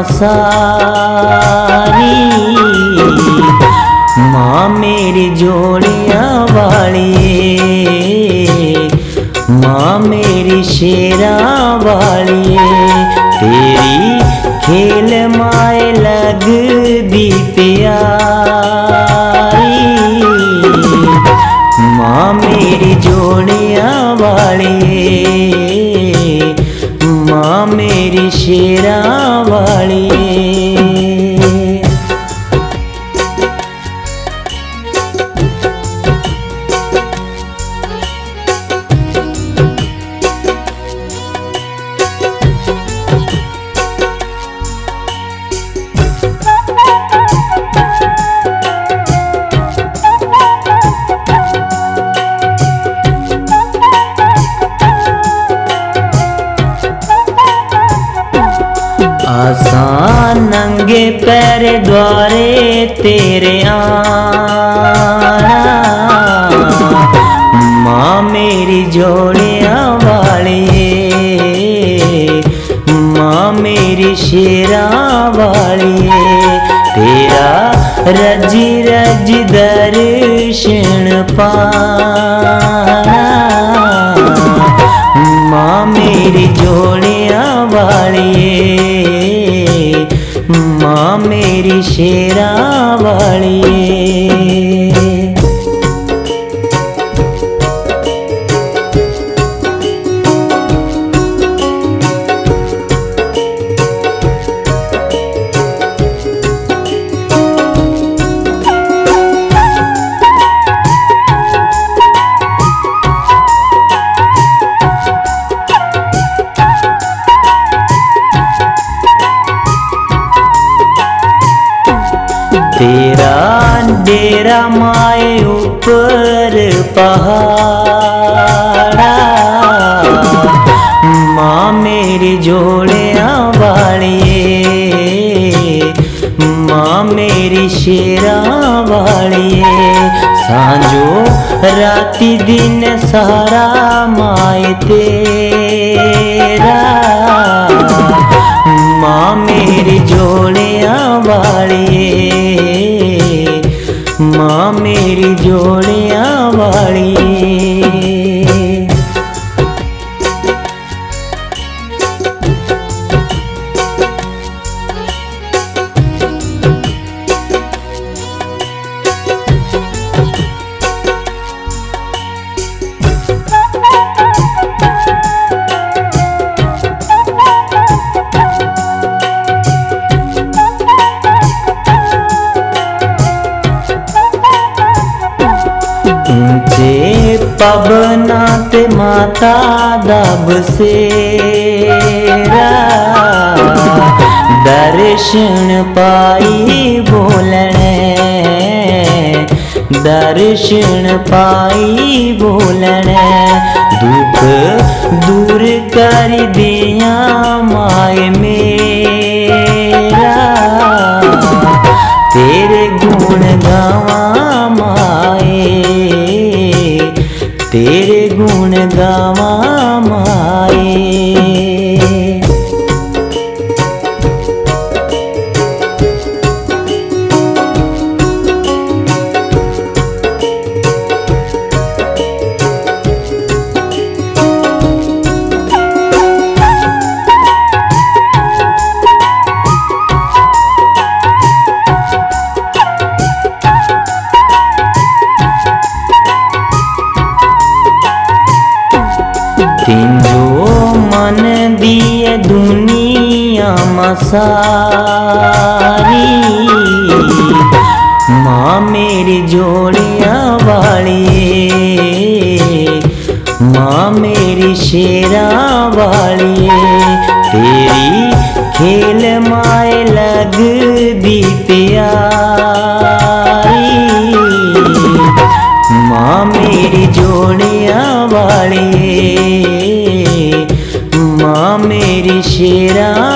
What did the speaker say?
सारी, माँ मेरी जोड़ियाँ वालिए, माँ मेरी शेरा वालिए। तेरी खेल माए लग दी प्यारी, माँ मेरी जोड़ियाँ वालिए, माँ मेरी शेरा वालिए। आसान नंगे पैर द्वारे तेरे आना, माँ मेरी जोड़ियाँ वालिए, माँ मेरी शेरा वालिए। तेरा रजी रजी दर्शन पाना, माँ मेरी जोड़ियाँ वालिए, माँ मेरी शेरा वालिए। तेरा डेरा माए ऊपर पहाड़ा, माँ मेरी जोड़ियाँ वालिए, माँ मेरी शेरा वालिए। सांझो राती दिन सारा माए तेरा, माँ मेरी जोड़ियाँ वालिए, माँ मेरी जोड़ियाँ वालिए। ऊंचे पवनात माता दब सेरा, दर्शन पाई बोलने, दर्शन पाई बोलने। दुख दूर कर दिया माए मेरा, तेरे गुण गावा माए, तेरे गुण गावा माए। तिंजो मन दिए दुनिया मसारी, माँ मेरी जोड़ियाँ वालिए, माँ मेरी शेरा वालिए। तेरी खेल माए लग दी प्यारी, माँ मेरी जोड़ियाँ वालिए, माँ मेरी शेरा